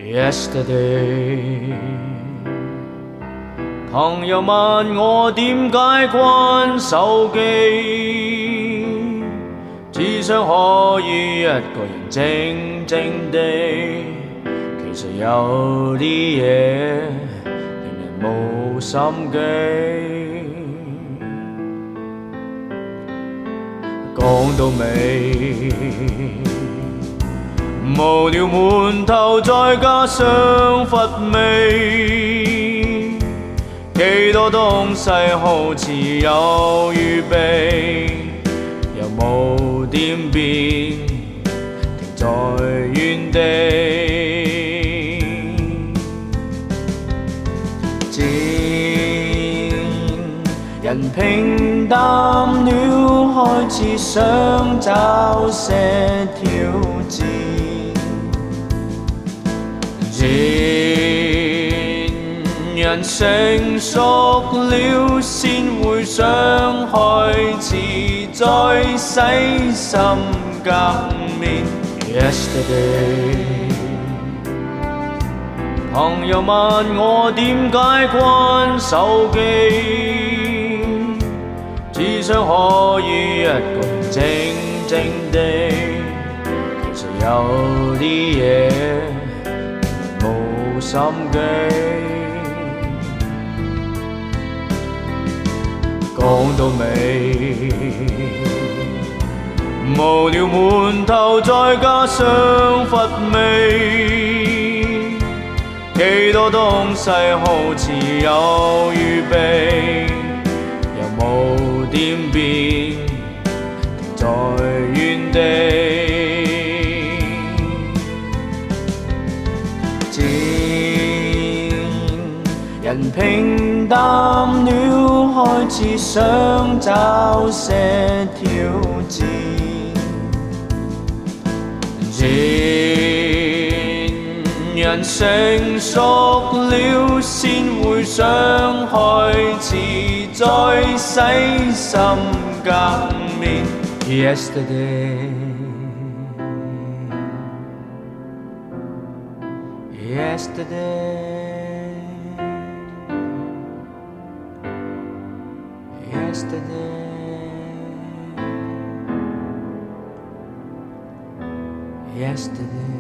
Yesterday， 朋友問我點解關手機，只想可以一個人靜靜地。其實有啲嘢令人冇心機。講到尾，無聊悶頭再加上乏味，幾多東西好似有預備，又冇點變，停在原地。漸人平淡了，開始想找些挑戰。漸人成熟了，先會想開始再細心革面。Yesterday， 朋友問我點解關手機，只想可以一個人靜靜地。其實有啲嘢冇心機。講到尾，無聊悶頭再加上乏味，幾多東西好似有預備，又冇點變，停在原地。人平淡了，開始想找些挑戰。漸人成熟了，先會想開始再細心革面。Yesterday， Yesterday，